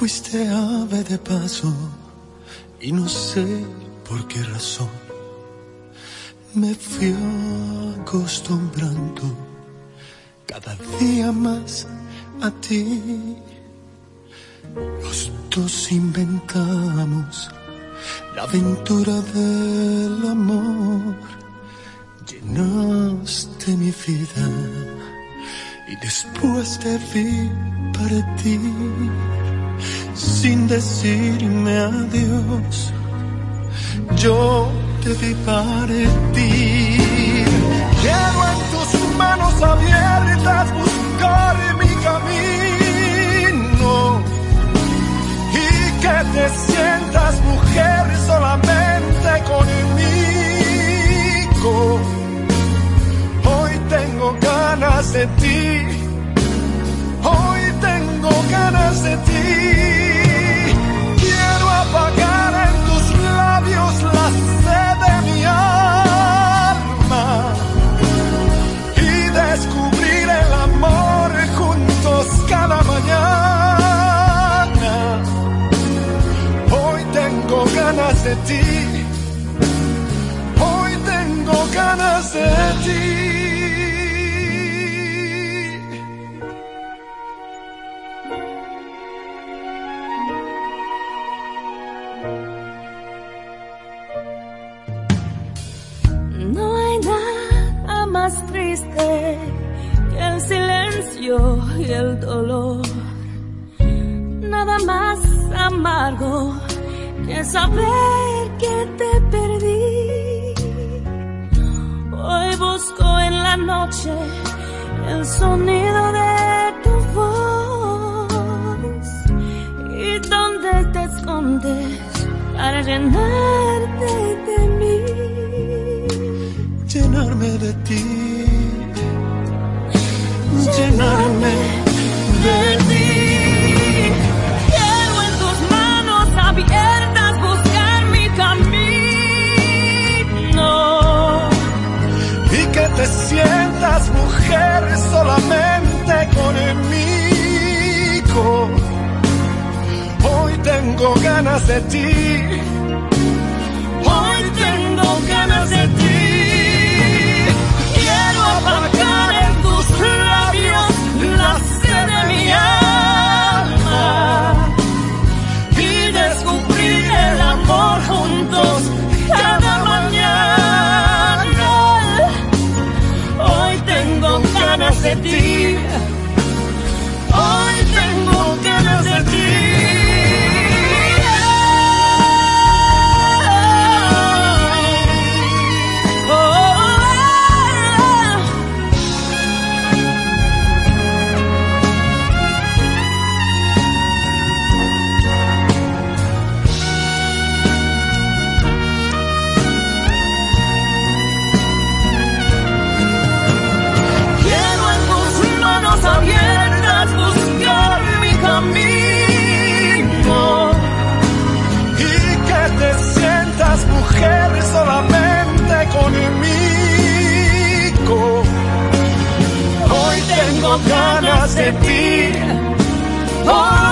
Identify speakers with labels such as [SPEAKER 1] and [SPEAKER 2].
[SPEAKER 1] fuiste ave de paso y no sé por qué razón me fui acostumbrando cada día más a ti. Los dos inventamos la aventura del amor. Llenaste mi vida y después te vi partir sin decirme adiós. Yo te vi partir. Quiero en tus manos abiertas buscar mi camino y que te sientas mujer solamente conmigo. Hoy tengo ganas de ti, hoy tengo ganas de ti. Quiero apagar en tus labios la sed de mi alma y descubrir el amor juntos cada mañana. Hoy tengo ganas de ti, hoy tengo ganas de ti.
[SPEAKER 2] Más triste que el silencio y el dolor, nada más amargo que saber que te perdí. Hoy busco en la noche el sonido de tu voz y dónde te escondes para llenarte de mí.
[SPEAKER 1] Llenarme de ti, llenarme de ti.
[SPEAKER 2] Quiero en tus manos abiertas buscar mi camino
[SPEAKER 1] y que te sientas mujer solamente conmigo. Hoy tengo ganas de ti, hoy tengo ganas de ti.
[SPEAKER 2] Apagar en tus labios la sed de mi alma y descubrir el amor juntos cada mañana. Hoy tengo ganas de ti, hoy tengo ganas de ti.
[SPEAKER 1] Mujer solamente conmigo. Hoy tengo ganas de ti. Hoy